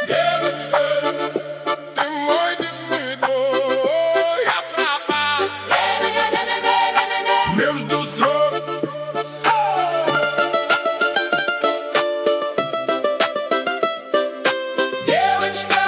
Девочка, ты мой дымидой, я пропал между строк. Девочка,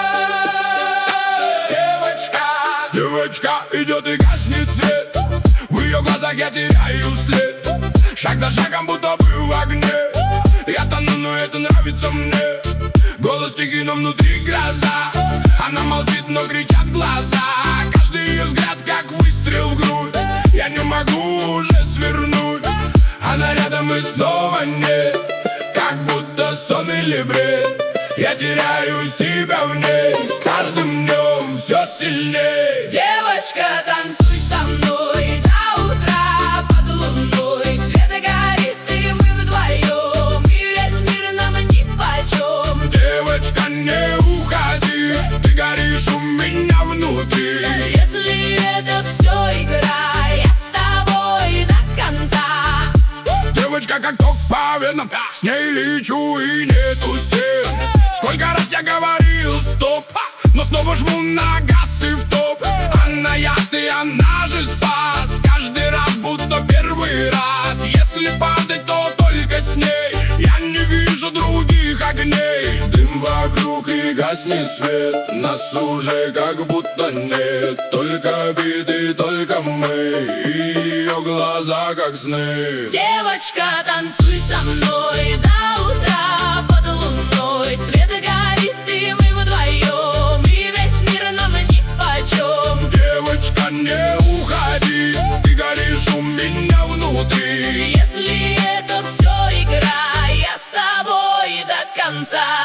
девочка, девочка идет и гаснет свет. В ее глазах я теряю след. Шаг за шагом, будто бы в огне. Я тону, но это нравится мне. Голос тихий, но внутри гроза. Она молчит, но кричат глаза. Каждый ее взгляд, как выстрел в грудь. Я не могу уже свернуть. Она рядом и снова нет. Как будто сон или бред. Я теряю себя в ней. С каждым днем все сильнее. Девочка, танцуй со мной до утра под луной. Свет горит, и мы вдвоем, и весь мир нам нипочем. Девочка, не уходи, ты горишь у меня внутри. Если это все игра, я с тобой до конца. Девочка, как ток по венам, с ней лечу и нету стен. Сколько раз я говорил стоп, но снова жму на газ и в топ. Она яд и она же спас. Каждый раз будто первый раз. Если падать, то только с ней. Я не вижу других огней. Дым вокруг и гаснет свет. Нас уже как будто нет. Только обиды, только мы. И ее глаза как сны. Девочка, танцуй со мной до утра под луной. Свет горит, и мы вдвоем, и весь мир нам нипочем. Девочка, не уходи, ты горишь у меня внутри. Если это все игра, я с тобой до конца.